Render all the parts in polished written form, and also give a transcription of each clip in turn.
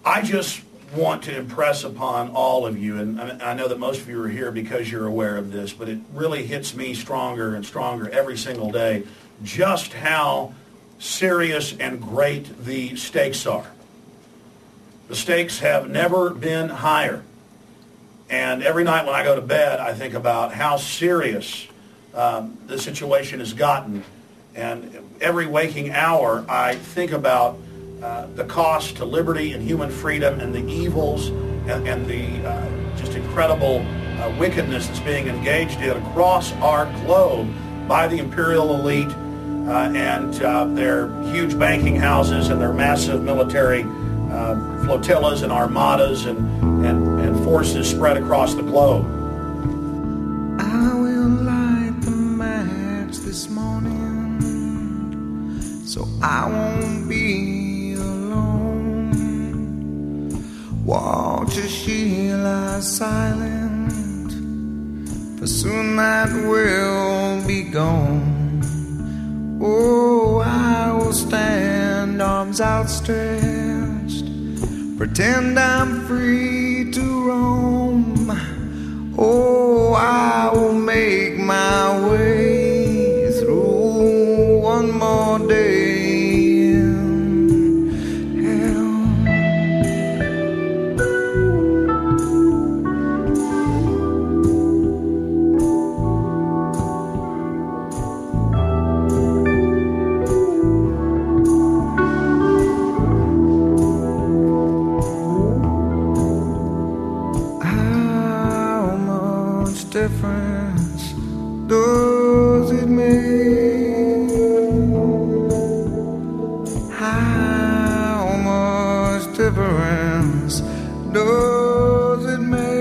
I just want to impress upon all of you, and I know that most of you are here because you're aware of this, but it really hits me stronger and stronger every single day, just how serious and great the stakes are. The stakes have never been higher. And every night when I go to bed, I think about how serious the situation has gotten. And every waking hour, I think about the cost to liberty and human freedom and the evils and the just incredible wickedness that's being engaged in across our globe by the imperial elite and their huge banking houses and their massive military flotillas and armadas and forces spread across the globe. I will light the match this morning so I won't be alone. Watch as she lies silent, for soon that will be gone. Oh, I will stand arms outstretched, pretend I'm free to roam. Oh, I will make my way through one more day in hell. Difference does it make? How much difference does it make?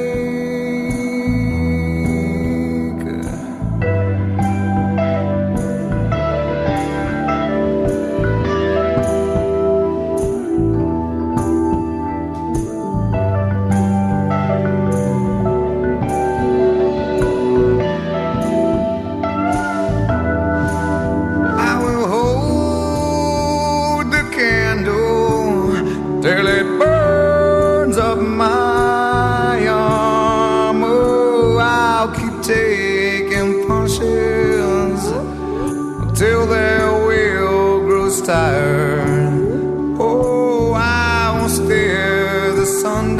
Till it burns up my arm. Oh, I'll keep taking punches until their will grows tired. Oh, I won't stare the sun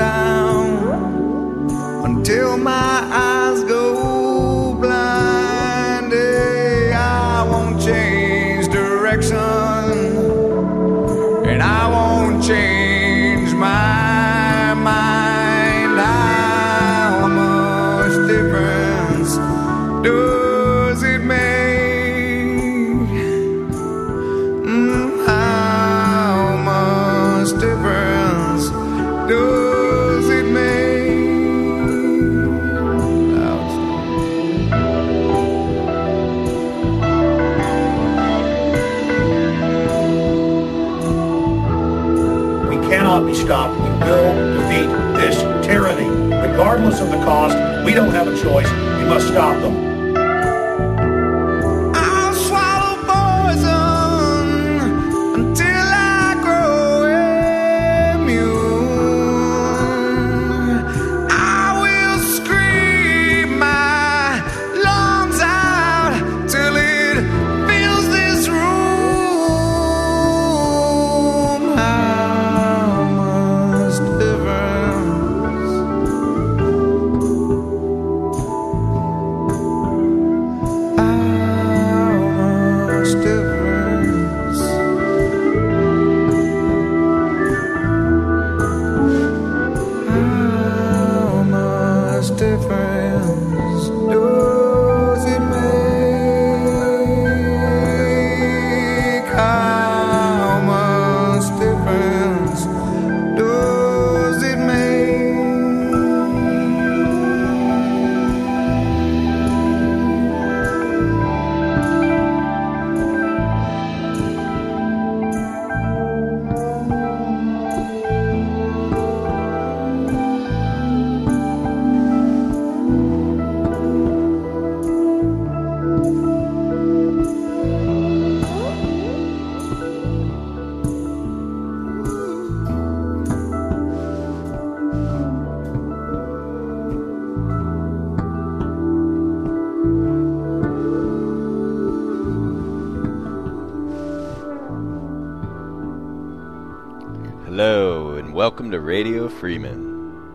down until my eyes go blind. Hey, I won't change direction, and I won't change my mind. How much difference does it make? How much difference does it make? Cannot be stopped. We will defeat this tyranny. Regardless of the cost, we don't have a choice. We must stop them. I'll swallow poison until I grow immune. I will scream my lungs out till it fills this room. How much difference Hello, and welcome to Radio Freeman.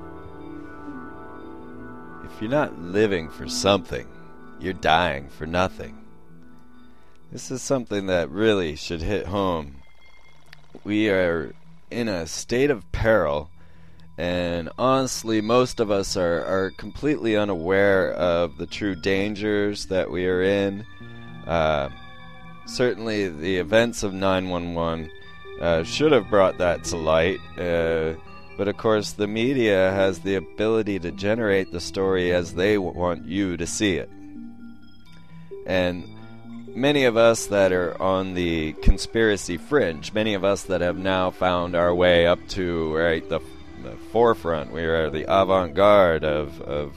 If you're not living for something, you're dying for nothing. This is something that really should hit home. We are in a state of peril, and honestly, most of us are completely unaware of the true dangers that we are in. Certainly, the events of 9/11 should have brought that to light, but of course the media has the ability to generate the story as they want you to see it. And many of us that are on the conspiracy fringe, many of us that have now found our way up to the forefront, we are the avant-garde of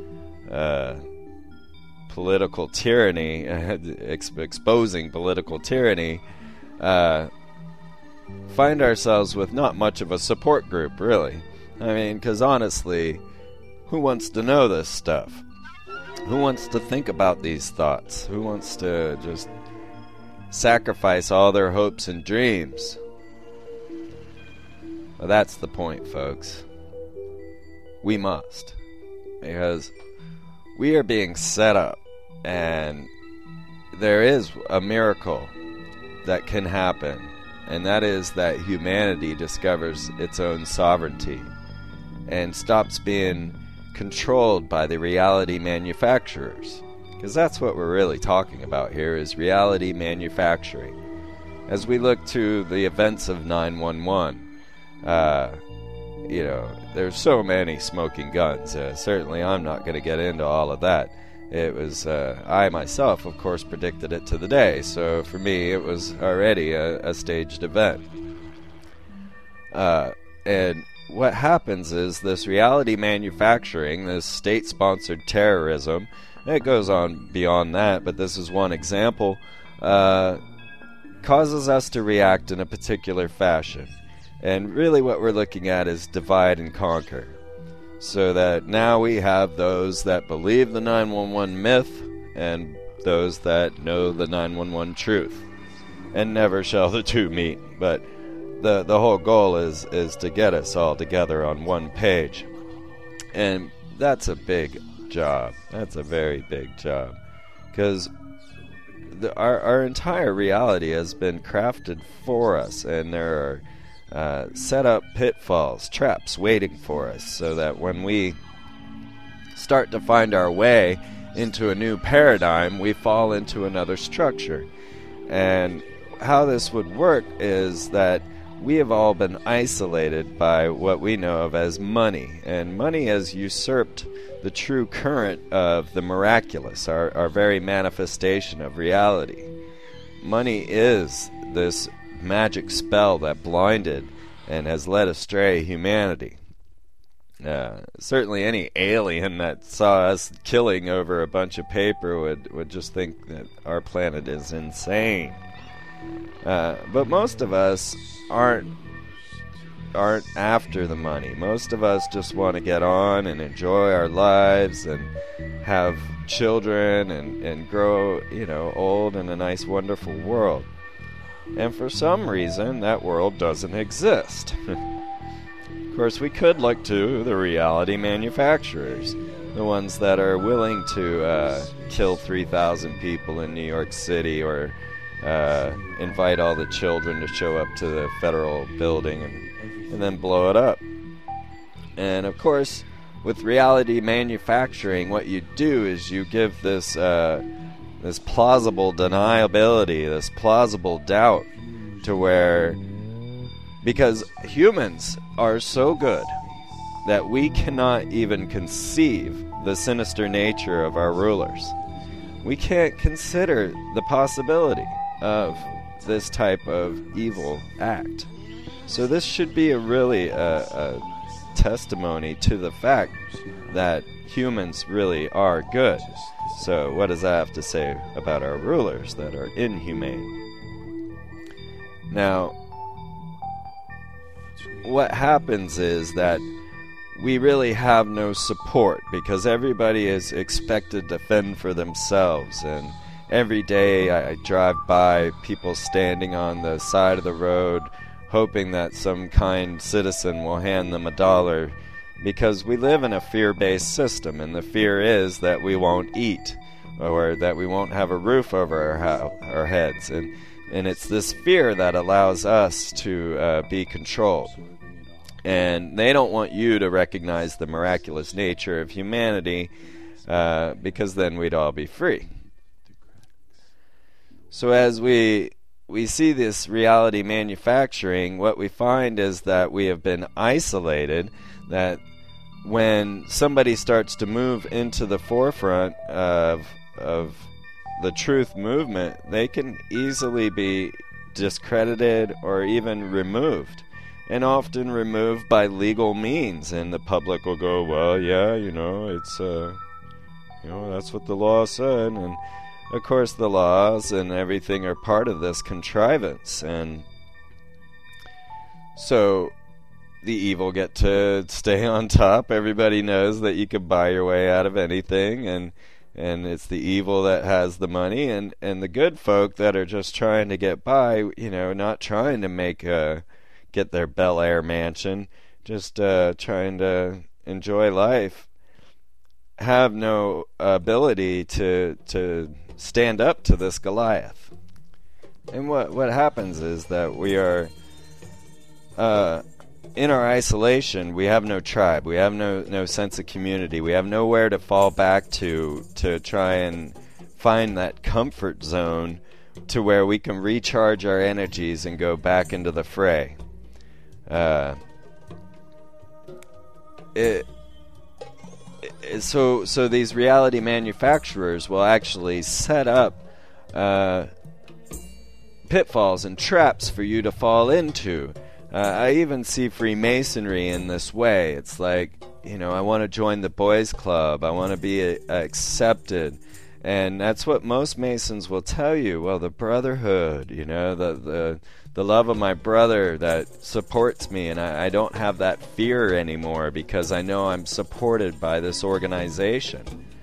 political tyranny, exposing political tyranny, find ourselves with not much of a support group, really. I mean, because honestly, who wants to know this stuff? Who wants to think about these thoughts? Who wants to just sacrifice all their hopes and dreams? Well, that's the point, folks. We must. Because we are being set up, and there is a miracle that can happen. And that is that humanity discovers its own sovereignty and stops being controlled by the reality manufacturers. Because that's what we're really talking about here, is reality manufacturing. As we look to the events of 9/11, there's so many smoking guns. Certainly I'm not going to get into all of that. It was, I myself, of course, predicted it to the day, so for me it was already a staged event. And what happens is this reality manufacturing, this state-sponsored terrorism, it goes on beyond that, but this is one example, causes us to react in a particular fashion. And really what we're looking at is divide and conquer. So that now we have those that believe the 911 myth and those that know the 911 truth. And never shall the two meet. But the whole goal is to get us all together on one page. And that's a big job. That's a very big job. Because our entire reality has been crafted for us, and there are set up pitfalls, traps waiting for us, so that when we start to find our way into a new paradigm, we fall into another structure. And how this would work is that we have all been isolated by what we know of as money, and money has usurped the true current of the miraculous, our very manifestation of reality. Money is this magic spell that blinded and has led astray humanity. Certainly any alien that saw us killing over a bunch of paper would just think that our planet is insane. But most of us aren't after the money. Most of us just want to get on and enjoy our lives and have children and grow, old in a nice, wonderful world. And for some reason, that world doesn't exist. Of course, we could look to the reality manufacturers, the ones that are willing to kill 3,000 people in New York City, or invite all the children to show up to the federal building and then blow it up. And of course, with reality manufacturing, what you do is you give this plausible deniability, this plausible doubt, to where, because humans are so good that we cannot even conceive the sinister nature of our rulers. We can't consider the possibility of this type of evil act. So this should be a testimony to the fact that humans really are good. So what does that have to say about our rulers that are inhumane? Now, what happens is that we really have no support, because everybody is expected to fend for themselves. And every day I drive by people standing on the side of the road hoping that some kind citizen will hand them $1, because we live in a fear-based system, and the fear is that we won't eat, or that we won't have a roof over our heads, and it's this fear that allows us to be controlled. And they don't want you to recognize the miraculous nature of humanity, because then we'd all be free. So as we see this reality manufacturing, what we find is that we have been isolated, that when somebody starts to move into the forefront of the truth movement, they can easily be discredited or even removed, and often removed by legal means. And the public will go, well, yeah, it's that's what the law said. And of course the laws and everything are part of this contrivance, and so the evil get to stay on top. Everybody knows that you can buy your way out of anything, and it's the evil that has the money, and the good folk that are just trying to get by, not trying to get their Bel Air mansion, just trying to enjoy life, have no ability to stand up to this Goliath. And what happens is that we are in our isolation. We have no tribe, we have no sense of community, we have nowhere to fall back to try and find that comfort zone to where we can recharge our energies and go back into the fray. So these reality manufacturers will actually set up pitfalls and traps for you to fall into. I even see Freemasonry in this way. It's like, I want to join the boys club, I want to be accepted, and that's what most Masons will tell you. Well, the brotherhood, the love of my brother that supports me, and I don't have that fear anymore because I know I'm supported by this organization.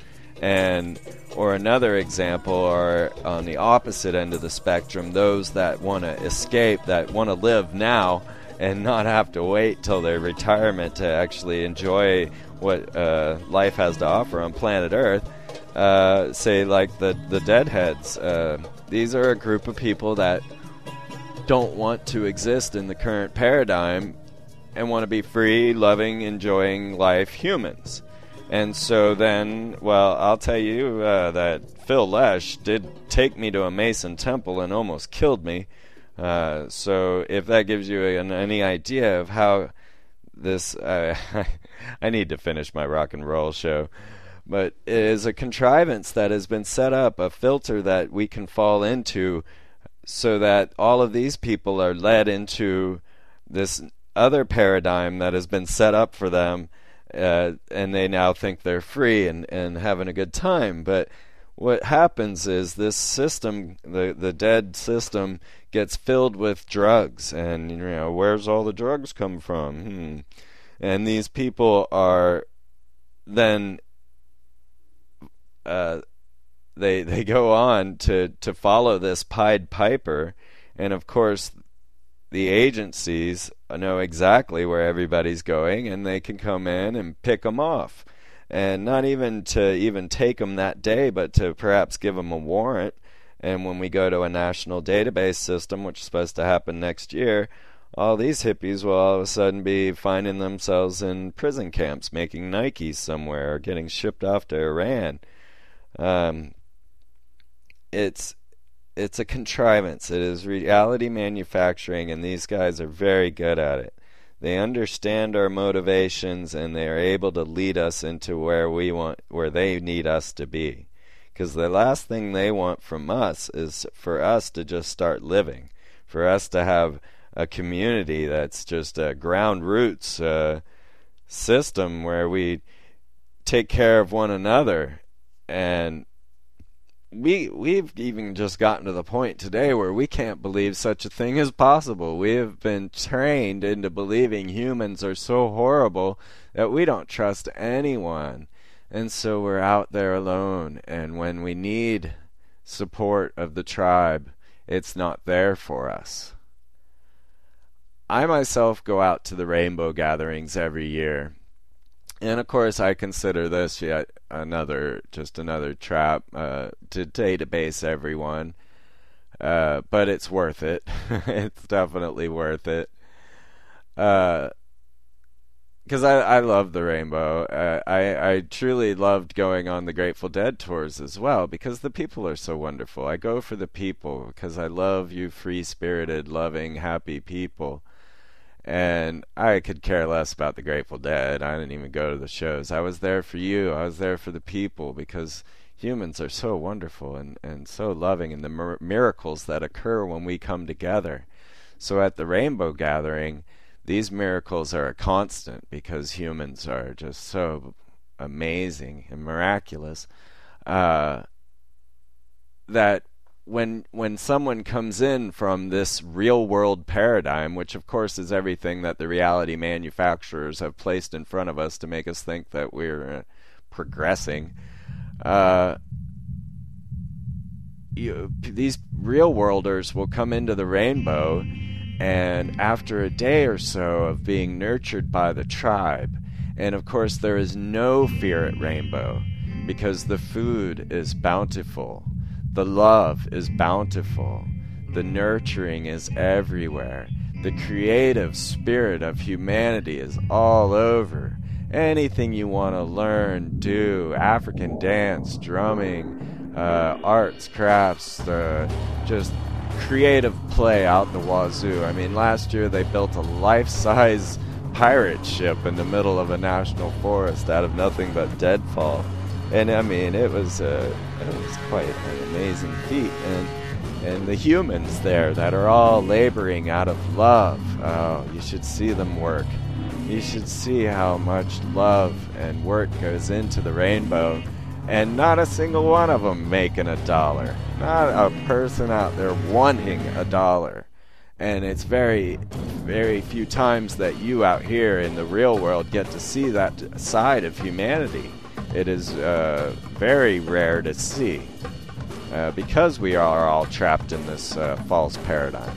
Or another example are on the opposite end of the spectrum, those that want to escape, that want to live now and not have to wait till their retirement to actually enjoy what life has to offer on planet Earth. Say like the Deadheads. These are a group of people that don't want to exist in the current paradigm and want to be free, loving, enjoying life humans. And so then, well, I'll tell you that Phil Lesh did take me to a Mason temple and almost killed me. So if that gives you any idea of how this... I need to finish my rock and roll show. But it is a contrivance that has been set up, a filter that we can fall into, so that all of these people are led into this other paradigm that has been set up for them, and they now think they're free and having a good time. But what happens is this system, the dead system, gets filled with drugs, and where's all the drugs come from? And these people are then they go on to follow this Pied Piper, and of course the agencies know exactly where everybody's going, and they can come in and pick them off, and not even to take them that day, but to perhaps give them a warrant. And when we go to a national database system, which is supposed to happen next year, all these hippies will all of a sudden be finding themselves in prison camps making Nikes somewhere, or getting shipped off to Iran. It's a contrivance. It is reality manufacturing, and these guys are very good at it. They understand our motivations, and they are able to lead us into where they need us to be. Because the last thing they want from us is for us to just start living, for us to have a community that's just a ground roots system where we take care of one another. And we've even just gotten to the point today where we can't believe such a thing is possible. We have been trained into believing humans are so horrible that we don't trust anyone. And so we're out there alone, and when we need support of the tribe, it's not there for us. I myself go out to the rainbow gatherings every year. And of course, I consider this yet another trap to database everyone. But it's worth it. It's definitely worth it. Because I love the rainbow. I truly loved going on the Grateful Dead tours as well because the people are so wonderful. I go for the people because I love you free-spirited, loving, happy people. And I could care less about the Grateful Dead. I didn't even go to the shows. I was there for you. I was there for the people because humans are so wonderful and so loving, and the miracles that occur when we come together. So at the Rainbow Gathering, these miracles are a constant because humans are just so amazing and miraculous that when someone comes in from this real world paradigm, which of course is everything that the reality manufacturers have placed in front of us to make us think that we're progressing, these real worlders will come into the rainbow, and after a day or so of being nurtured by the tribe, and of course there is no fear at Rainbow because the food is bountiful, the love is bountiful, the nurturing is everywhere, the creative spirit of humanity is all over. Anything you want to learn, do, African dance, drumming, arts, crafts, just creative play out the wazoo. I mean, last year they built a life-size pirate ship in the middle of a national forest out of nothing but deadfall. And I mean, it was quite an amazing feat. And the humans there that are all laboring out of love, oh, you should see them work. You should see how much love and work goes into the rainbow. And not a single one of them making $1. Not a person out there wanting $1. And it's very, very few times that you out here in the real world get to see that side of humanity. It is very rare to see because we are all trapped in this false paradigm.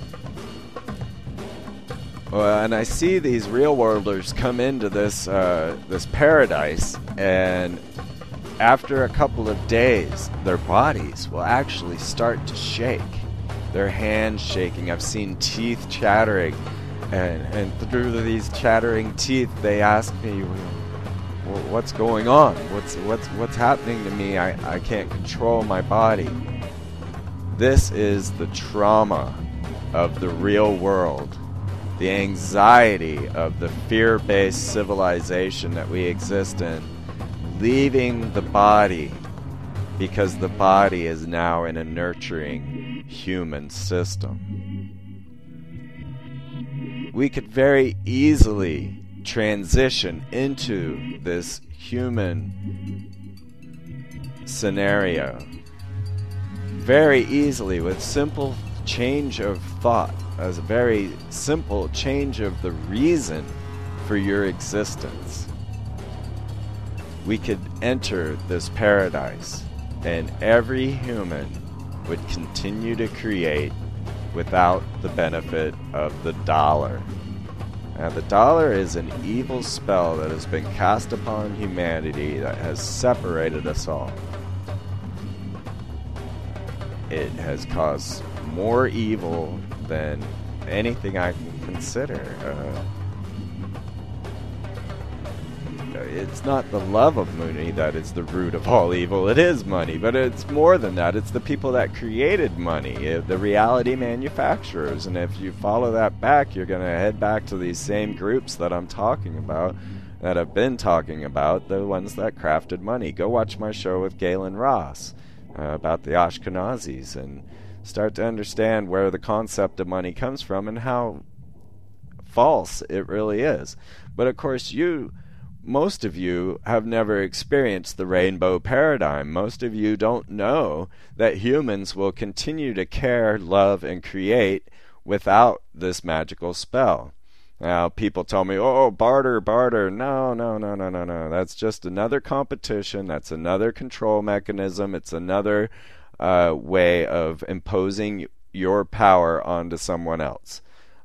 And I see these real worlders come into this paradise, and after a couple of days, their bodies will actually start to shake. Their hands shaking. I've seen teeth chattering, and through these chattering teeth, they ask me, "What's going on? What's happening to me? I can't control my body." This is the trauma of the real world. The anxiety of the fear-based civilization that we exist in, leaving the body because the body is now in a nurturing human system. We could very easily transition into this human scenario very easily with simple change of thought, as a very simple change of the reason for your existence. We could enter this paradise, and every human would continue to create without the benefit of the dollar. Now, the dollar is an evil spell that has been cast upon humanity that has separated us all. It has caused more evil than anything I can consider. It's not the love of money that is the root of all evil. It is money, but it's more than that. It's the people that created money, the reality manufacturers. And if you follow that back, you're going to head back to these same groups that I'm talking about, that I've been talking about, the ones that crafted money. Go watch my show with Galen Ross about the Ashkenazis and start to understand where the concept of money comes from and how false it really is. But of course, most of you have never experienced the rainbow paradigm. Most of you don't know that humans will continue to care, love, and create without this magical spell. Now, people tell me, "Oh, barter, barter." No. That's just another competition. That's another control mechanism. It's another way of imposing your power onto someone else.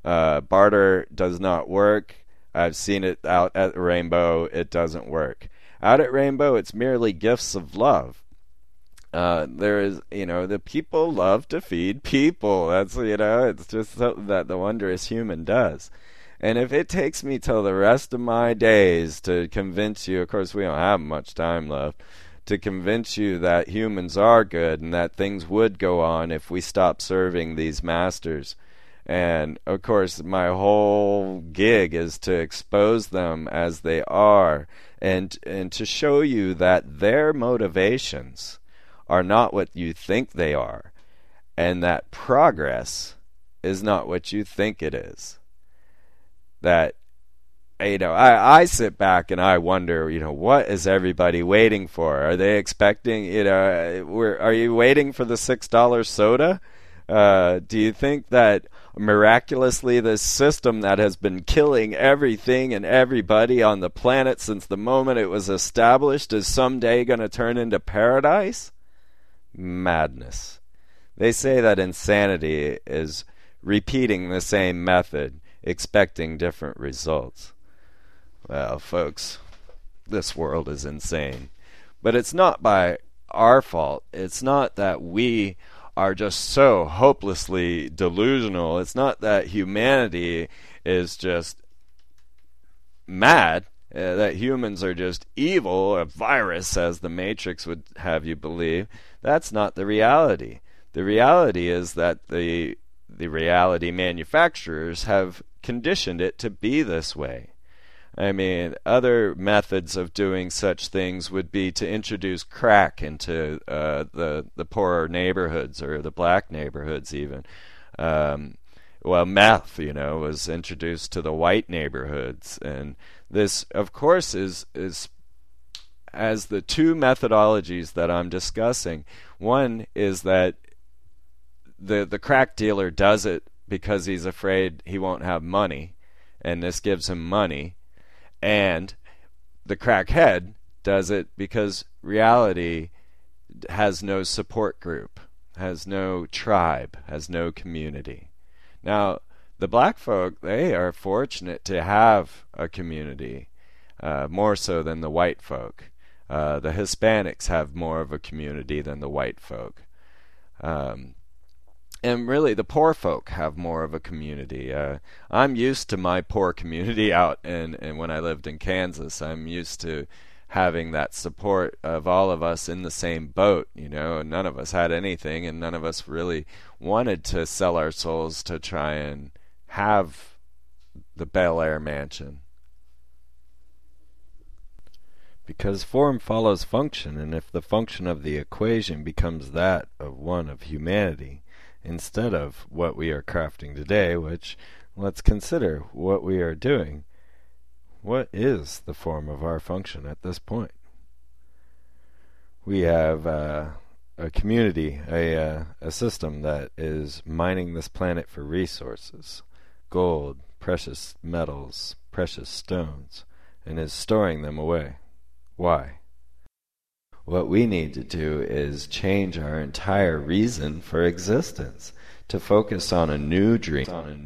Barter does not work. I've seen it out at Rainbow. It doesn't work. Out at Rainbow, it's merely gifts of love. There is, the people love to feed people. That's, it's just something that the wondrous human does. And if it takes me till the rest of my days to convince you, of course we don't have much time left, to convince you that humans are good and that things would go on if we stopped serving these masters. And, of course, my whole gig is to expose them as they are and to show you that their motivations are not what you think they are, and that progress is not what you think it is. That, I sit back and I wonder, what is everybody waiting for? Are they expecting, are you waiting for the $6 soda? Do you think that miraculously this system that has been killing everything and everybody on the planet since the moment it was established is someday going to turn into paradise? Madness. They say that insanity is repeating the same method, expecting different results. Well, folks, this world is insane. But it's not by our fault. It's not that we are just so hopelessly delusional. It's not that humanity is just mad, that humans are just evil, a virus, as the Matrix would have you believe. That's not the reality. The reality is that the reality manufacturers have conditioned it to be this way. I mean, other methods of doing such things would be to introduce crack into the poorer neighborhoods or the black neighborhoods even. Meth, was introduced to the white neighborhoods. And this, of course, is as the two methodologies that I'm discussing. One is that the crack dealer does it because he's afraid he won't have money, and this gives him money. And the crackhead does it because reality has no support group, has no tribe, has no community. Now, the black folk, they are fortunate to have a community, more so than the white folk. The Hispanics have more of a community than the white folk. And really, the poor folk have more of a community. I'm used to my poor community out, and when I lived in Kansas, I'm used to having that support of all of us in the same boat. None of us had anything, and none of us really wanted to sell our souls to try and have the Bel Air mansion. Because form follows function, and if the function of the equation becomes that of one of humanity, instead of what we are crafting today, which, let's consider what we are doing. What is the form of our function at this point? We have a community, a system that is mining this planet for resources, gold, precious metals, precious stones, and is storing them away. Why? What we need to do is change our entire reason for existence, to focus on a new dream.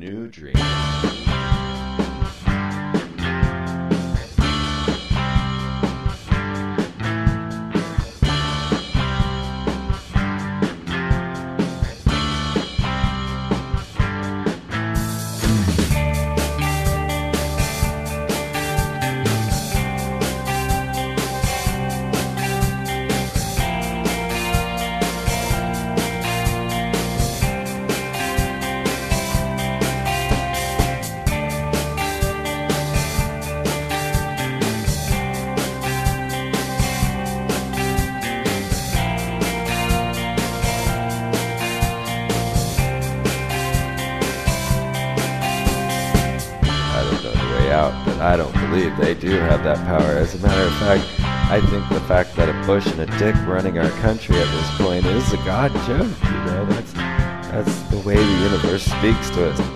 I don't believe they do have that power. As a matter of fact, I think the fact that a Bush and a Dick running our country at this point is a god joke. That's the way the universe speaks to us.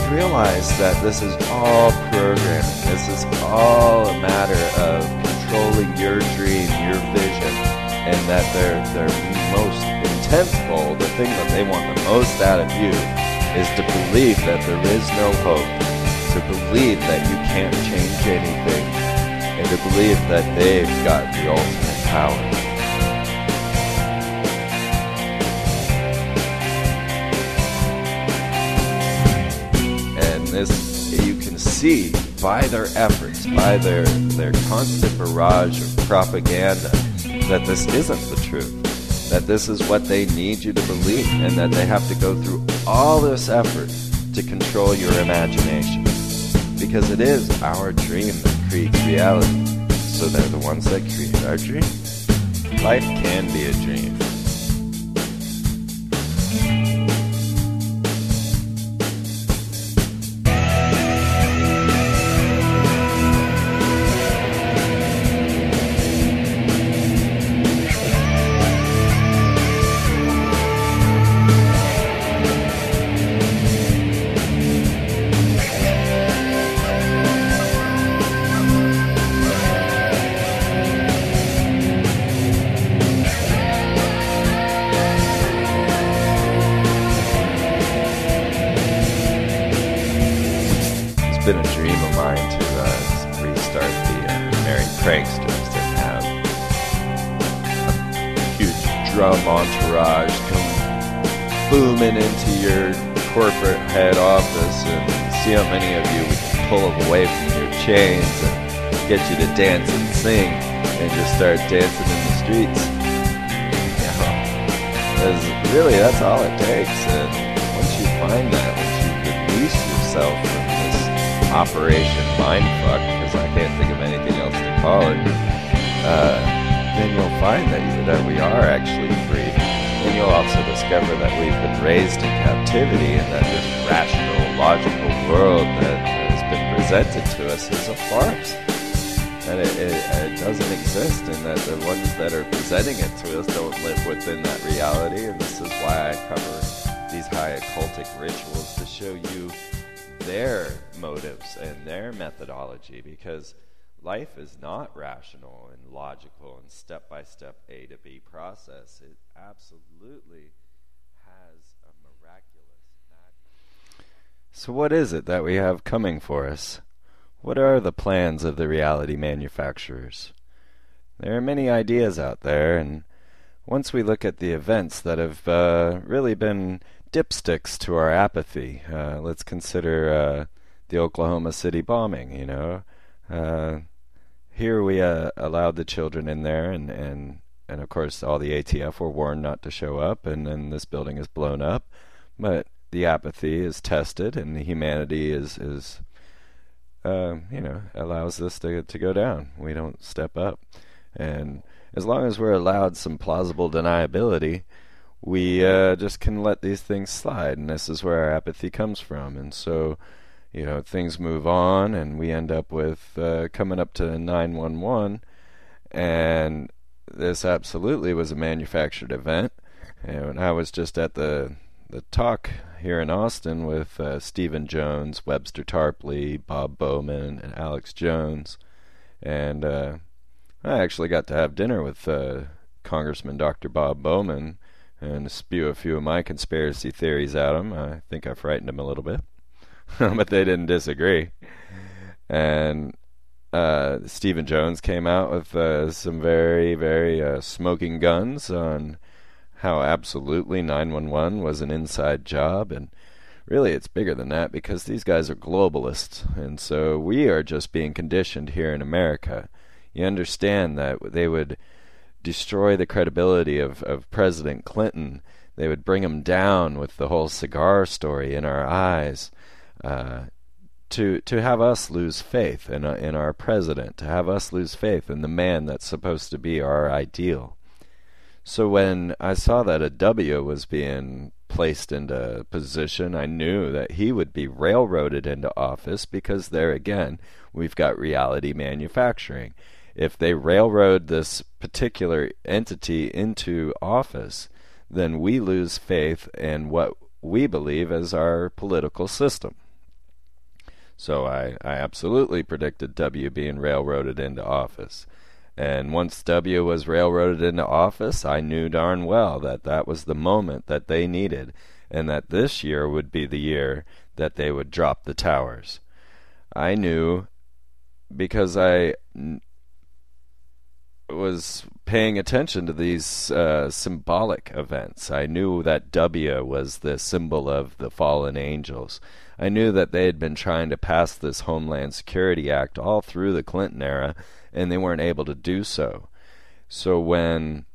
realize that this is all programming. This is all a matter of controlling your dream, your vision, and that their most intense goal, the thing that they want the most out of you, is to believe that there is no hope, to believe that you can't change anything, and to believe that they've got the ultimate power. And this, you can see by their efforts, by their constant barrage of propaganda, that this isn't the truth, that this is what they need you to believe, and that they have to go through all this effort to control your imagination. Because it is our dream that creates reality, so they're the ones that create our dream. Life can be a dream. Been a dream of mine to restart the Merry Pranksters and have a huge drum entourage come booming into your corporate head office and see how many of you we can pull away from your chains and get you to dance and sing and just start dancing in the streets. You know, 'cause really that's all it takes. And once you find that, once you release yourself from Operation Mindfuck, because I can't think of anything else to call it, then you'll find that we are actually free. And you'll also discover that we've been raised in captivity and that this rational, logical world that has been presented to us is a farce. That it doesn't exist, and that the ones that are presenting it to us don't live within that reality. And this is why I cover these high occultic rituals, to show you their motives and their methodology, because life is not rational and logical and step-by-step A to B process. It absolutely has a miraculous magic. So what is it that we have coming for us? What are the plans of the reality manufacturers? There are many ideas out there, and once we look at the events that have really been dipsticks to our apathy. Let's consider the Oklahoma City bombing, you know. Here we allowed the children in there, and of course all the ATF were warned not to show up, and then this building is blown up. But the apathy is tested, and the humanity is allows this to go down. We don't step up. And as long as we're allowed some plausible deniability, we just can let these things slide, and this is where our apathy comes from. And so, things move on, and we end up with coming up to 9/11, and this absolutely was a manufactured event. And I was just at the talk here in Austin with Stephen Jones, Webster Tarpley, Bob Bowman, and Alex Jones, and I actually got to have dinner with Congressman Dr. Bob Bowman and spew a few of my conspiracy theories at him. I think I frightened him a little bit, but they didn't disagree. And Stephen Jones came out with some very, very smoking guns on how absolutely 911 was an inside job. And really it's bigger than that, because these guys are globalists, and so we are just being conditioned here in America. You understand that they would destroy the credibility of President Clinton. They would bring him down with the whole cigar story in our eyes, to have us lose faith in our president, to have us lose faith in the man that's supposed to be our ideal. So when I saw that a W was being placed into position, I knew that he would be railroaded into office, because there again, we've got reality manufacturing. If they railroad this particular entity into office, then we lose faith in what we believe as our political system. So I absolutely predicted W being railroaded into office. And once W was railroaded into office, I knew darn well that that was the moment that they needed, and that this year would be the year that they would drop the towers. I knew because I was paying attention to these symbolic events. I knew that W was the symbol of the fallen angels. I knew that they had been trying to pass this Homeland Security Act all through the Clinton era, and they weren't able to do so. So when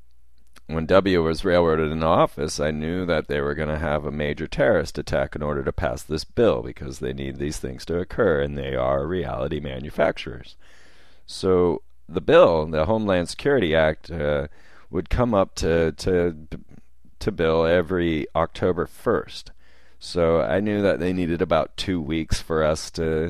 W was railroaded into office, I knew that they were going to have a major terrorist attack in order to pass this bill, because they need these things to occur, and they are reality manufacturers. So the bill, the Homeland Security Act, would come up to bill every October 1st. So I knew that they needed about 2 weeks for us to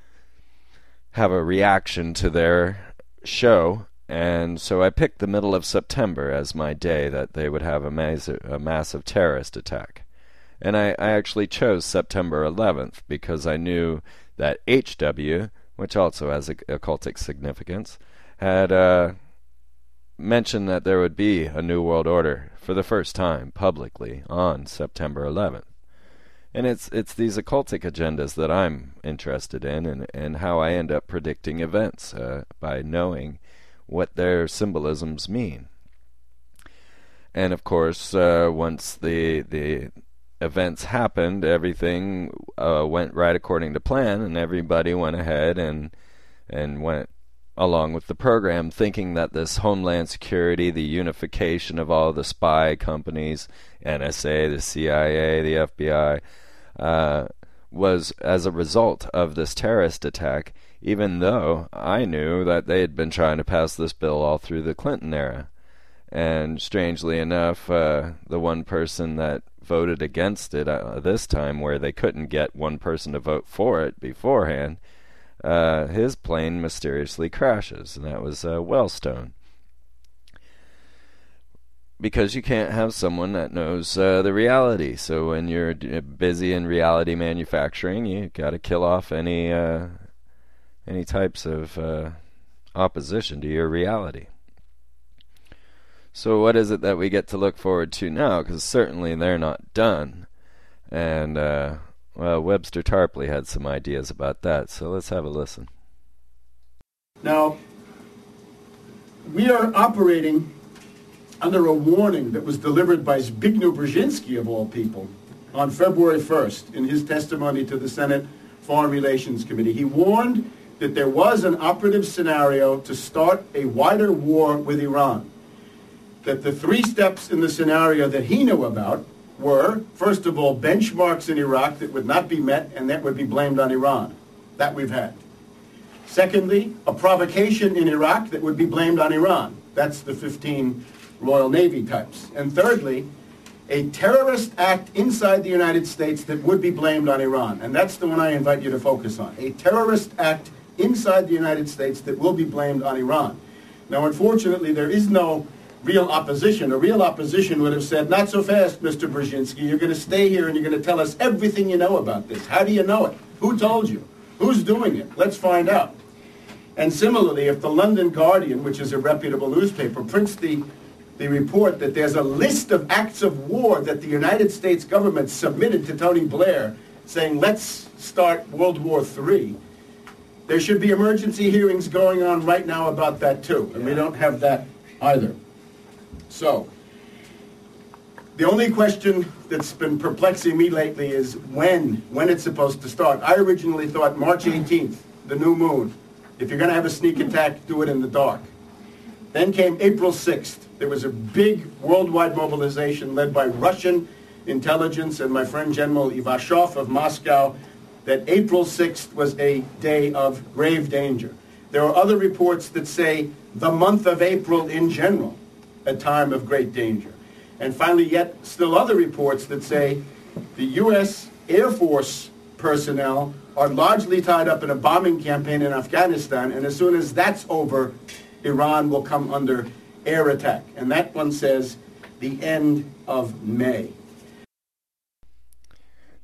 have a reaction to their show, and so I picked the middle of September as my day that they would have a massive terrorist attack. And I actually chose September 11th because I knew that HW, which also has occultic significance, had mentioned that there would be a New World Order for the first time publicly on September 11th. And it's these occultic agendas that I'm interested in, and how I end up predicting events by knowing what their symbolisms mean. And of course, once the events happened, everything went right according to plan, and everybody went ahead and went along with the program, thinking that this Homeland Security, the unification of all the spy companies, NSA, the CIA, the FBI, was as a result of this terrorist attack, even though I knew that they had been trying to pass this bill all through the Clinton era. And strangely enough, the one person that voted against it this time, where they couldn't get one person to vote for it beforehand, his plane mysteriously crashes, and that was Wellstone. Because you can't have someone that knows the reality. So when you're busy in reality manufacturing, you got to kill off any types of opposition to your reality. So what is it that we get to look forward to now? Because certainly they're not done. And Webster Tarpley had some ideas about that. So let's have a listen. Now, we are operating under a warning that was delivered by Zbigniew Brzezinski, of all people, on February 1st in his testimony to the Senate Foreign Relations Committee. He warned that there was an operative scenario to start a wider war with Iran. That the three steps in the scenario that he knew about were, first of all, benchmarks in Iraq that would not be met and that would be blamed on Iran. That we've had. Secondly, a provocation in Iraq that would be blamed on Iran. That's the 15 Royal Navy types. And thirdly, a terrorist act inside the United States that would be blamed on Iran. And that's the one I invite you to focus on. A terrorist act inside the United States that will be blamed on Iran. Now, unfortunately, there is no real opposition. A real opposition would have said, not so fast, Mr. Brzezinski. You're going to stay here and you're going to tell us everything you know about this. How do you know it? Who told you? Who's doing it? Let's find out. And similarly, if the London Guardian, which is a reputable newspaper, prints the report that there's a list of acts of war that the United States government submitted to Tony Blair saying, let's start World War III, there should be emergency hearings going on right now about that too, and we don't have that either. So, the only question that's been perplexing me lately is when it's supposed to start. I originally thought March 18th, the new moon. If you're going to have a sneak attack, do it in the dark. Then came April 6th. There was a big worldwide mobilization led by Russian intelligence and my friend General Ivashov of Moscow that April 6th was a day of grave danger. There are other reports that say the month of April in general, a time of great danger. And finally, yet still other reports that say the U.S. Air Force personnel are largely tied up in a bombing campaign in Afghanistan, and as soon as that's over, Iran will come under air attack. And that one says the end of May.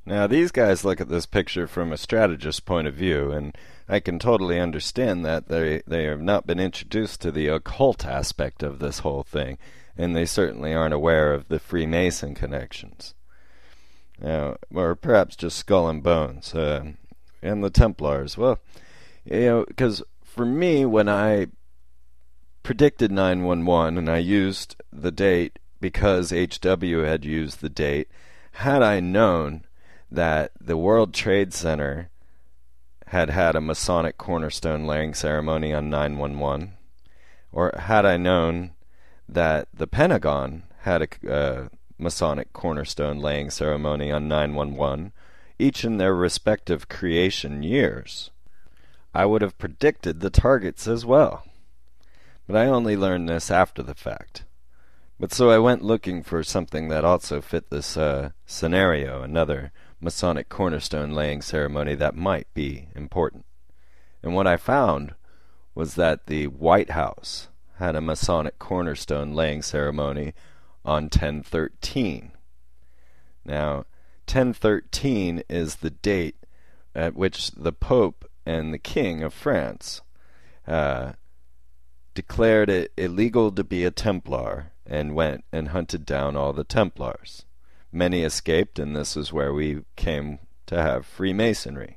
Now, these guys look at this picture from a strategist's point of view, and I can totally understand that they have not been introduced to the occult aspect of this whole thing, and they certainly aren't aware of the Freemason connections. Now, or perhaps just Skull and Bones, and the Templars. Well, because for me, when I predicted 9/11 and I used the date because HW had used the date, had I known that the World Trade Center had a Masonic cornerstone laying ceremony on 9/11, or had I known that the Pentagon had a Masonic cornerstone laying ceremony on 9/11, each in their respective creation years, I would have predicted the targets as well. But I only learned this after the fact. But so I went looking for something that also fit this scenario, another Masonic cornerstone laying ceremony that might be important. And what I found was that the White House had a Masonic cornerstone laying ceremony on 10/13. Now, 10/13 is the date at which the Pope and the King of France declared it illegal to be a Templar and went and hunted down all the Templars. Many escaped, and this is where we came to have Freemasonry.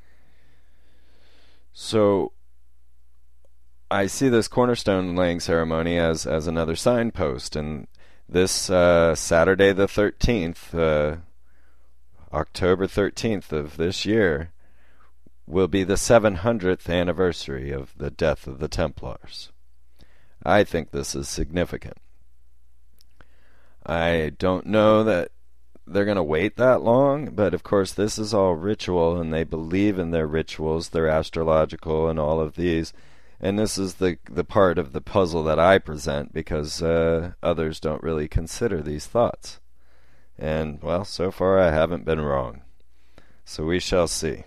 So I see this cornerstone laying ceremony as another signpost, and this Saturday the 13th, October 13th of this year, will be the 700th anniversary of the death of the Templars. I think this is significant. I don't know that they're going to wait that long, but of course this is all ritual, and they believe in their rituals, their astrological and all of these, and this is the part of the puzzle that I present, because others don't really consider these thoughts. And, well, so far I haven't been wrong. So we shall see.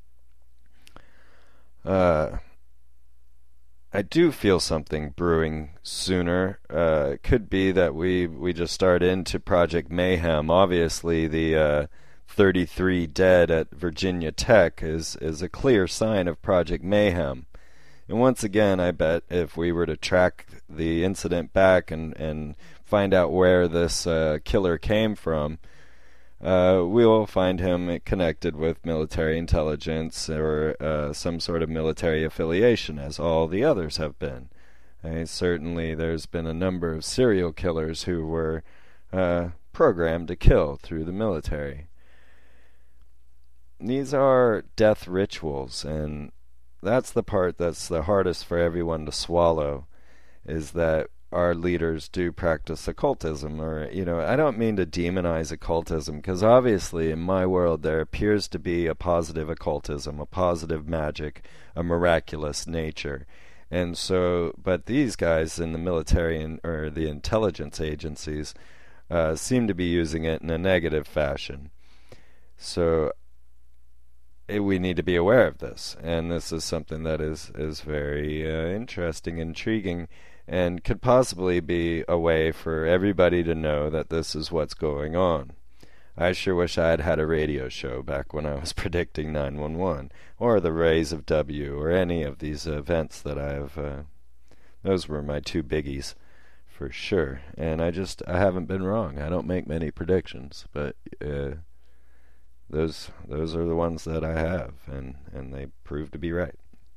I do feel something brewing sooner. It could be that we just start into Project Mayhem. Obviously, the 33 dead at Virginia Tech is a clear sign of Project Mayhem. And once again, I bet if we were to track the incident back and find out where this killer came from, we'll find him connected with military intelligence or some sort of military affiliation, as all the others have been. Certainly there's been a number of serial killers who were programmed to kill through the military. These are death rituals, and that's the part that's the hardest for everyone to swallow, is that our leaders do practice occultism. Or, I don't mean to demonize occultism, because obviously in my world there appears to be a positive occultism, a positive magic, a miraculous nature. And so, but these guys in the military or the intelligence agencies seem to be using it in a negative fashion. So we need to be aware of this, and this is something that is very interesting, intriguing, and could possibly be a way for everybody to know that this is what's going on. I sure wish I had had a radio show back when I was predicting 9/11, or the Rays of W, or any of these events that those were my two biggies, for sure. And I haven't been wrong. I don't make many predictions, but those are the ones that I have, and they prove to be right.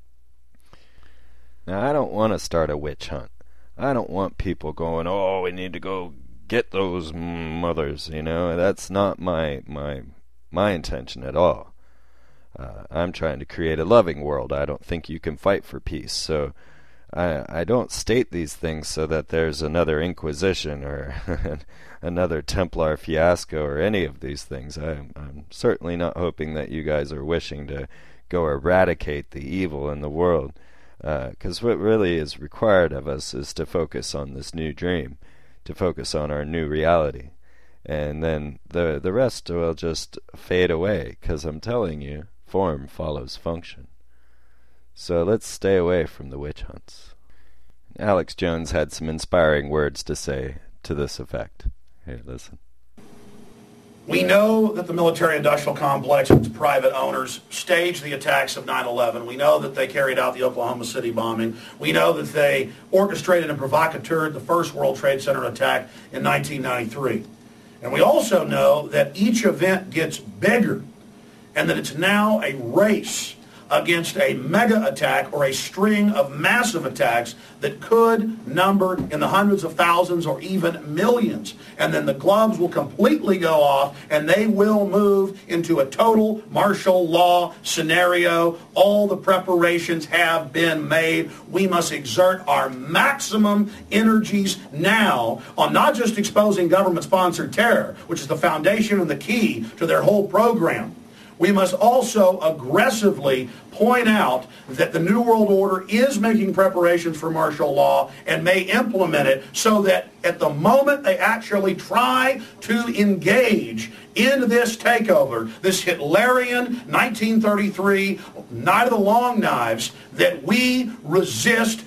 Now, I don't want to start a witch hunt. I don't want people going, "Oh, we need to go get those mothers," That's not my intention at all. I'm trying to create a loving world. I don't think you can fight for peace. So I don't state these things so that there's another Inquisition or another Templar fiasco or any of these things. I'm certainly not hoping that you guys are wishing to go eradicate the evil in the world. Because what really is required of us is to focus on this new dream, to focus on our new reality. And then the rest will just fade away, because I'm telling you, form follows function. So let's stay away from the witch hunts. Alex Jones had some inspiring words to say to this effect. Here, listen. We know that the military-industrial complex and its private owners staged the attacks of 9/11. We know that they carried out the Oklahoma City bombing. We know that they orchestrated and provocateured the first World Trade Center attack in 1993. And we also know that each event gets bigger and that it's now a race against a mega attack or a string of massive attacks that could number in the hundreds of thousands or even millions. And then the gloves will completely go off and they will move into a total martial law scenario. All the preparations have been made. We must exert our maximum energies now on not just exposing government-sponsored terror, which is the foundation and the key to their whole program. We must also aggressively point out that the New World Order is making preparations for martial law and may implement it so that at the moment they actually try to engage in this takeover, this Hitlerian 1933 Night of the Long Knives, that we resist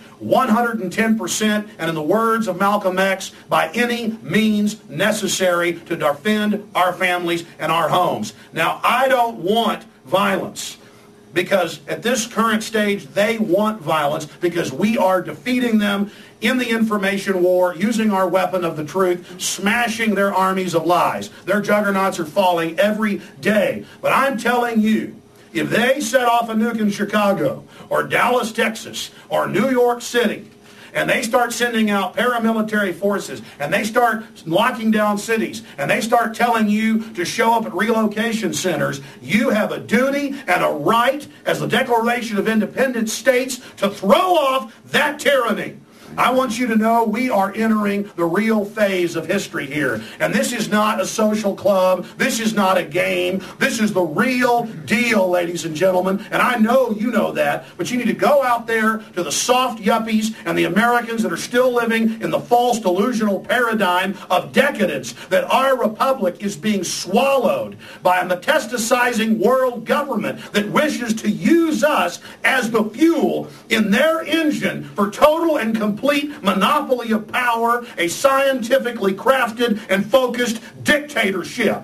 110%, and in the words of Malcolm X, by any means necessary to defend our families and our homes. Now, I don't want violence, because at this current stage, they want violence because we are defeating them in the information war, using our weapon of the truth, smashing their armies of lies. Their juggernauts are falling every day. But I'm telling you, if they set off a nuke in Chicago or Dallas, Texas, or New York City, and they start sending out paramilitary forces, and they start locking down cities, and they start telling you to show up at relocation centers, you have a duty and a right, as the Declaration of Independence states, to throw off that tyranny. I want you to know we are entering the real phase of history here. And this is not a social club. This is not a game. This is the real deal, ladies and gentlemen. And I know you know that. But you need to go out there to the soft yuppies and the Americans that are still living in the false delusional paradigm of decadence, that our republic is being swallowed by a metastasizing world government that wishes to use us as the fuel in their engine for total and complete monopoly of power, a scientifically crafted and focused dictatorship.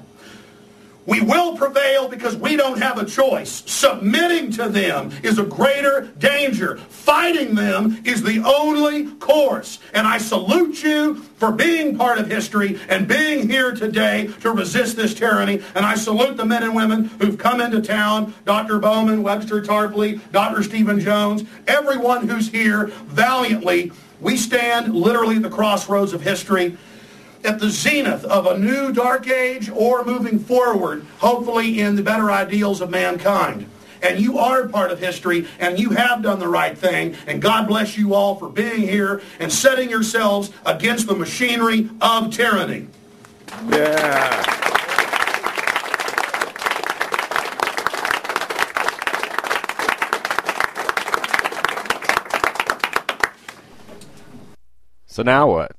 We will prevail because we don't have a choice. Submitting to them is a greater danger. Fighting them is the only course. And I salute you for being part of history and being here today to resist this tyranny. And I salute the men and women who've come into town, Dr. Bowman, Webster Tarpley, Dr. Stephen Jones, everyone who's here valiantly. We stand literally at the crossroads of history, at the zenith of a new dark age, or moving forward, hopefully in the better ideals of mankind. And you are part of history, and you have done the right thing, and God bless you all for being here and setting yourselves against the machinery of tyranny. Yeah. So now what?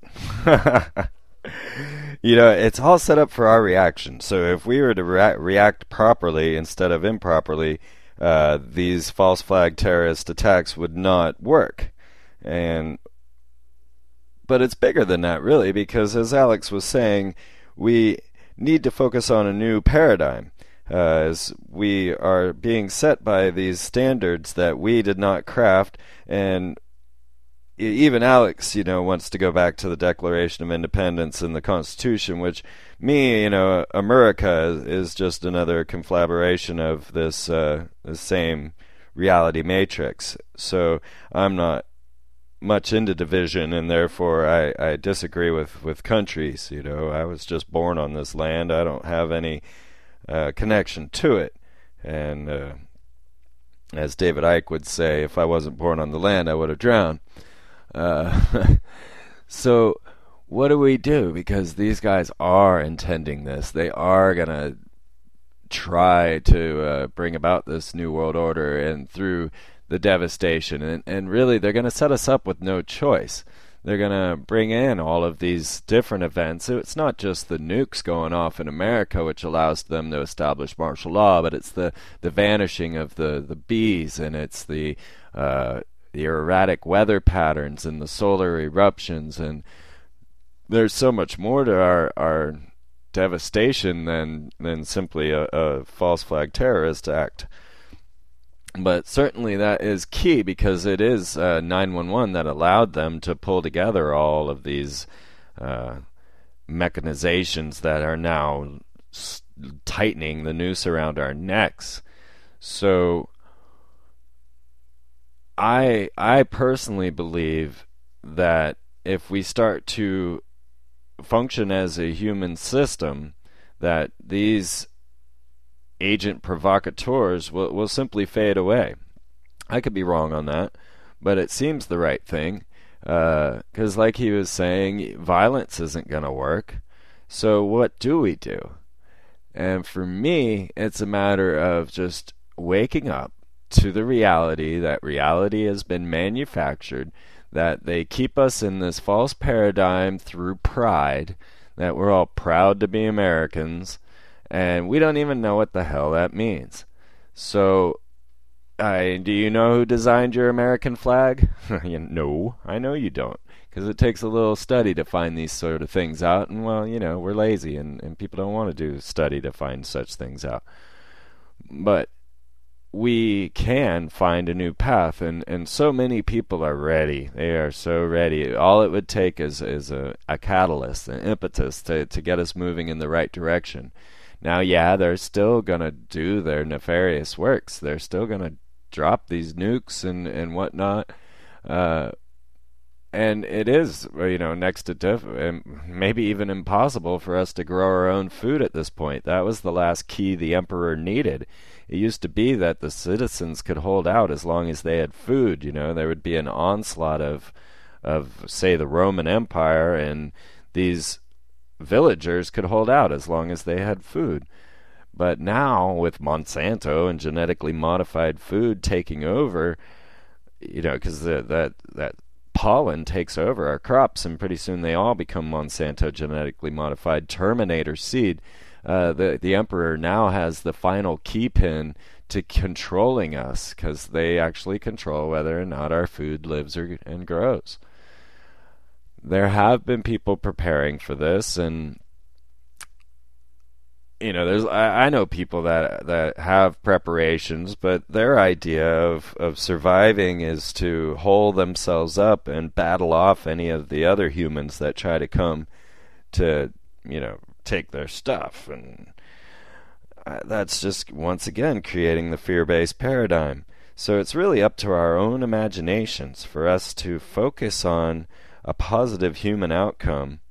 You know, it's all set up for our reaction. So if we were to react properly instead of improperly, these false flag terrorist attacks would not work. But it's bigger than that, really, because as Alex was saying, we need to focus on a new paradigm. As we are being set by these standards that we did not craft, and even Alex, wants to go back to the Declaration of Independence and the Constitution, which America is just another conflagration of this the same reality matrix. So I'm not much into division, and therefore I disagree with countries. I was just born on this land. I don't have any connection to it. And as David Icke would say, if I wasn't born on the land, I would have drowned. So what do we do? Because these guys are intending this. They are going to try to bring about this new world order, and through the devastation. And really, they're going to set us up with no choice. They're going to bring in all of these different events. It's not just the nukes going off in America, which allows them to establish martial law, but it's the vanishing of the bees, and it's the erratic weather patterns and the solar eruptions, and there's so much more to our devastation than simply a false flag terrorist act. But certainly that is key, because it is 911 that allowed them to pull together all of these mechanizations that are now tightening the noose around our necks. So I personally believe that if we start to function as a human system, that these agent provocateurs will simply fade away. I could be wrong on that, but it seems the right thing, because like he was saying, violence isn't going to work. So what do we do? And for me, it's a matter of just waking up to the reality that reality has been manufactured, that they keep us in this false paradigm through pride, that we're all proud to be Americans, and we don't even know what the hell that means. So, do you know who designed your American flag? No, I know you don't, because it takes a little study to find these sort of things out, and well, we're lazy, and people don't want to do study to find such things out. But we can find a new path, and so many people are ready. They are so ready. All it would take is a catalyst, an impetus to get us moving in the right direction. Now, yeah, they're still going to do their nefarious works. They're still going to drop these nukes and whatnot. And it is, next to maybe even impossible for us to grow our own food at this point. That was the last key the emperor needed. It used to be that the citizens could hold out as long as they had food. There would be an onslaught of say, the Roman Empire, and these villagers could hold out as long as they had food. But now, with Monsanto and genetically modified food taking over, because that pollen takes over our crops, and pretty soon they all become Monsanto genetically modified Terminator seed. The emperor now has the final key pin to controlling us, because they actually control whether or not our food lives and grows. There have been people preparing for this, and I know people that have preparations, but their idea of surviving is to hole themselves up and battle off any of the other humans that try to come to take their stuff, and that's just once again creating the fear-based paradigm. So it's really up to our own imaginations for us to focus on a positive human outcome,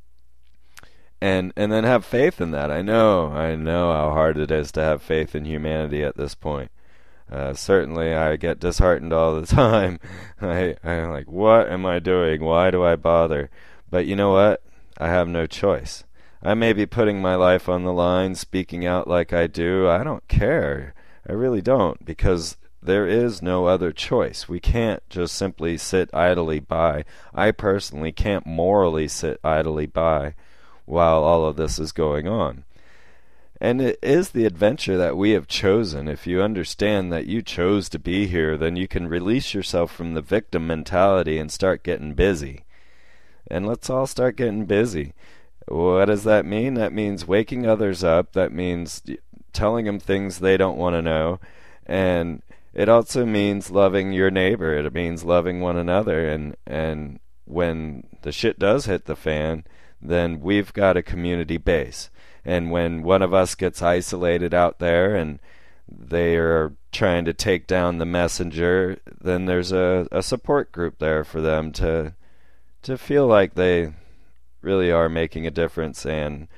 and then have faith in that. I know how hard it is to have faith in humanity at this point. Certainly I get disheartened all the time. I'm like, what am I doing? Why do I bother? But you know what? I have no choice. I may be putting my life on the line, speaking out like I do. I don't care. I really don't, because there is no other choice. We can't just simply sit idly by. I personally can't morally sit idly by while all of this is going on. And it is the adventure that we have chosen. If you understand that you chose to be here, then you can release yourself from the victim mentality and start getting busy. And let's all start getting busy. What does that mean? That means waking others up. That means telling them things they don't want to know. And it also means loving your neighbor. It means loving one another. And when the shit does hit the fan, then we've got a community base. And when one of us gets isolated out there and they are trying to take down the messenger, then there's a support group there for them to feel like they really are making a difference and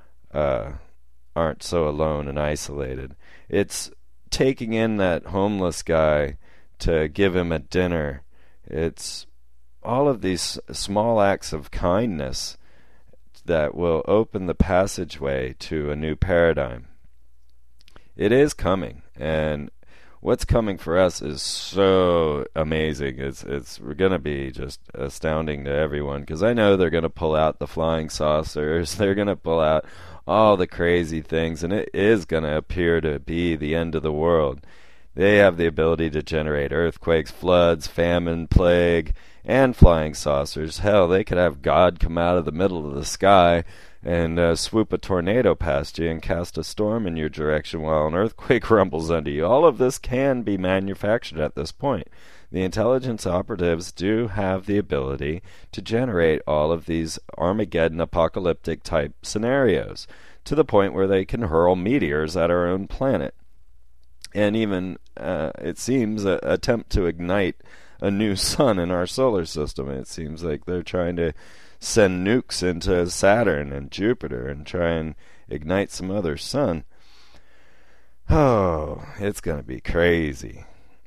aren't so alone and isolated. It's taking in that homeless guy to give him a dinner. It's all of these small acts of kindness that will open the passageway to a new paradigm. It is coming, and what's coming for us is so amazing. It's going to be just astounding to everyone, because I know they're going to pull out the flying saucers, they're going to pull out all the crazy things, and it is going to appear to be the end of the world. They have the ability to generate earthquakes, floods, famine, plague, and flying saucers. Hell, they could have God come out of the middle of the sky and swoop a tornado past you and cast a storm in your direction while an earthquake rumbles under you. All of this can be manufactured at this point. The intelligence operatives do have the ability to generate all of these Armageddon apocalyptic type scenarios to the point where they can hurl meteors at our own planet. And even, it seems, attempt to ignite a new sun in our solar system. It seems like they're trying to send nukes into Saturn and Jupiter and try and ignite some other sun. Oh, it's going to be crazy.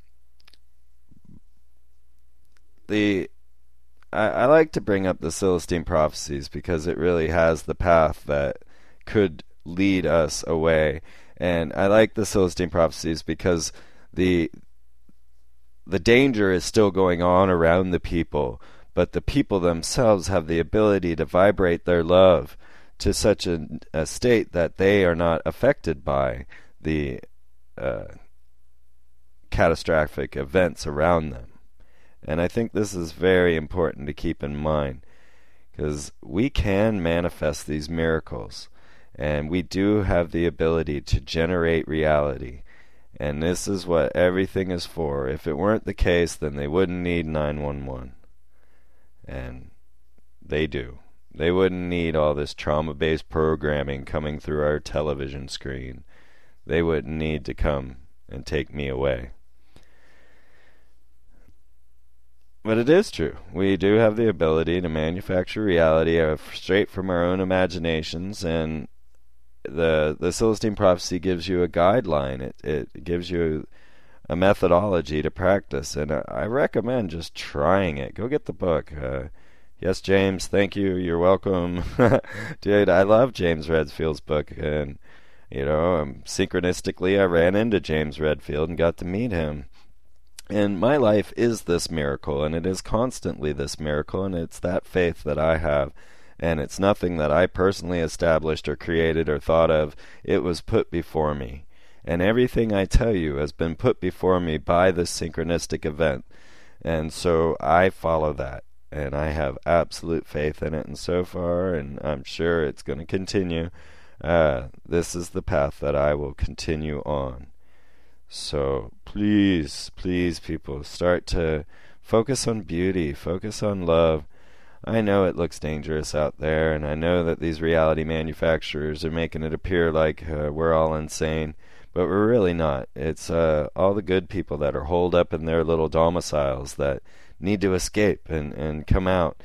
I like to bring up the Celestine prophecies because it really has the path that could lead us away. And I like the Celestine prophecies because the danger is still going on around the people, but the people themselves have the ability to vibrate their love to such a state that they are not affected by the catastrophic events around them. And I think this is very important to keep in mind, because we can manifest these miracles, and we do have the ability to generate reality. And this is what everything is for. If it weren't the case, then they wouldn't need 911. And they do. They wouldn't need all this trauma-based programming coming through our television screen. They wouldn't need to come and take me away. But it is true. We do have the ability to manufacture reality straight from our own imaginations, and the Celestine prophecy gives you a guideline. It gives you a methodology to practice, and I recommend just trying it. Go get the book. Yes, James, thank you. You're welcome. Dude, I love James Redfield's book, and synchronistically I ran into James Redfield and got to meet him. And my life is this miracle, and it is constantly this miracle, and it's that faith that I have. And it's nothing that I personally established or created or thought of. It was put before me. And everything I tell you has been put before me by this synchronistic event. And so I follow that. And I have absolute faith in it. And so far, and I'm sure it's going to continue, this is the path that I will continue on. So please, please, people, start to focus on beauty, focus on love. I know it looks dangerous out there, and I know that these reality manufacturers are making it appear like we're all insane, but we're really not. It's all the good people that are holed up in their little domiciles that need to escape and come out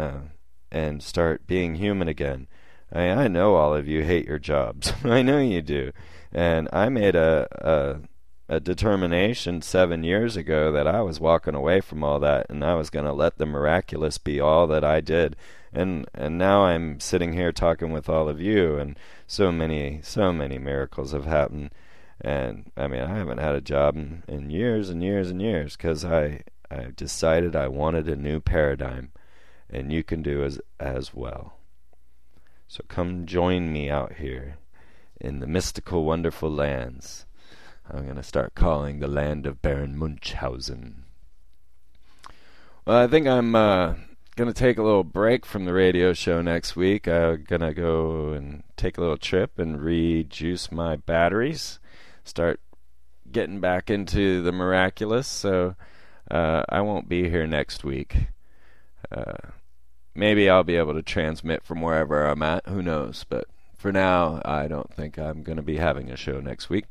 and start being human again. I know all of you hate your jobs. I know you do. And I made a determination 7 years ago that I was walking away from all that, and I was going to let the miraculous be all that I did. And now I'm sitting here talking with all of you, and so many miracles have happened. And I mean, I haven't had a job in years and years and years because I decided I wanted a new paradigm, and you can do as well. So come join me out here in the mystical, wonderful lands I'm going to start calling the land of Baron Munchausen. Well, I think I'm going to take a little break from the radio show next week. I'm going to go and take a little trip and rejuice my batteries, start getting back into the miraculous, so I won't be here next week. Maybe I'll be able to transmit from wherever I'm at, who knows, but for now, I don't think I'm going to be having a show next week.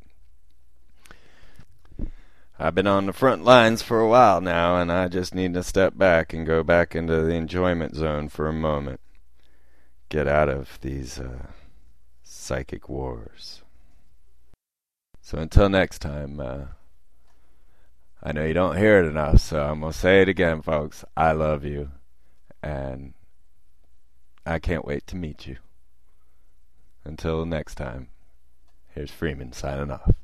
I've been on the front lines for a while now, and I just need to step back and go back into the enjoyment zone for a moment. Get out of these psychic wars. So until next time, I know you don't hear it enough, so I'm going to say it again, folks. I love you, and I can't wait to meet you. Until next time, here's Freeman signing off.